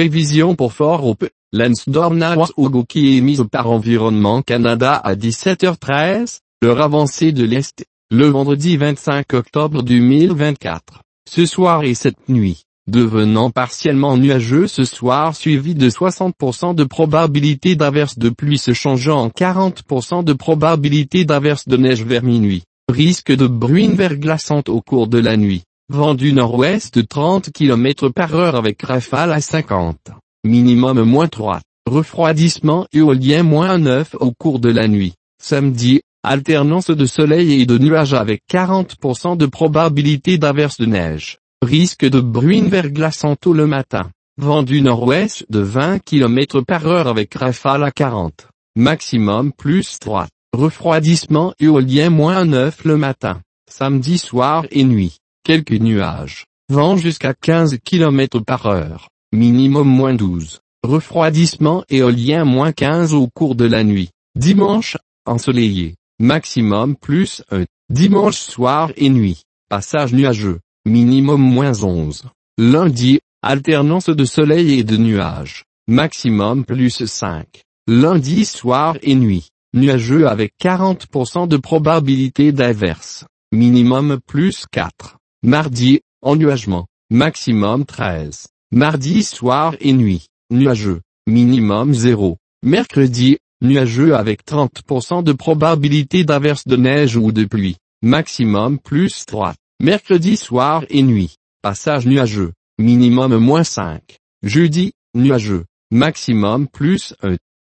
Prévision pour Fort Hope, Lansdowne qui est émise par Environnement Canada à 17h13, l'heure avancée de l'Est, le vendredi 25 octobre 2024. Ce soir et cette nuit, devenant partiellement nuageux ce soir suivi de 60% de probabilité d'averse de pluie se changeant en 40% de probabilité d'averse de neige vers minuit. Risque de bruine verglaçante au cours de la nuit. Vent du nord-ouest de 30 km/h avec rafale à 50. Minimum -3. Refroidissement éolien -9 au cours de la nuit. Samedi, alternance de soleil et de nuages avec 40% de probabilité d'averse de neige. Risque de bruine verglaçante tôt le matin. Vent du nord-ouest de 20 km/h avec rafale à 40. Maximum +3. Refroidissement éolien -9 le matin. Samedi soir et nuit. Quelques nuages. Vent jusqu'à 15 km/h. Minimum -12. Refroidissement éolien -15 au cours de la nuit. Dimanche, ensoleillé. Maximum +1. Dimanche soir et nuit. Passage nuageux. Minimum -11. Lundi, alternance de soleil et de nuages. Maximum +5. Lundi soir et nuit. Nuageux avec 40% de probabilité d'averse. Minimum +4. Mardi, ennuagement. Maximum 13. Mardi soir et nuit. Nuageux. Minimum 0. Mercredi, nuageux avec 30% de probabilité d'averse de neige ou de pluie. Maximum +3. Mercredi soir et nuit. Passage nuageux. Minimum -5. Jeudi, nuageux. Maximum +1.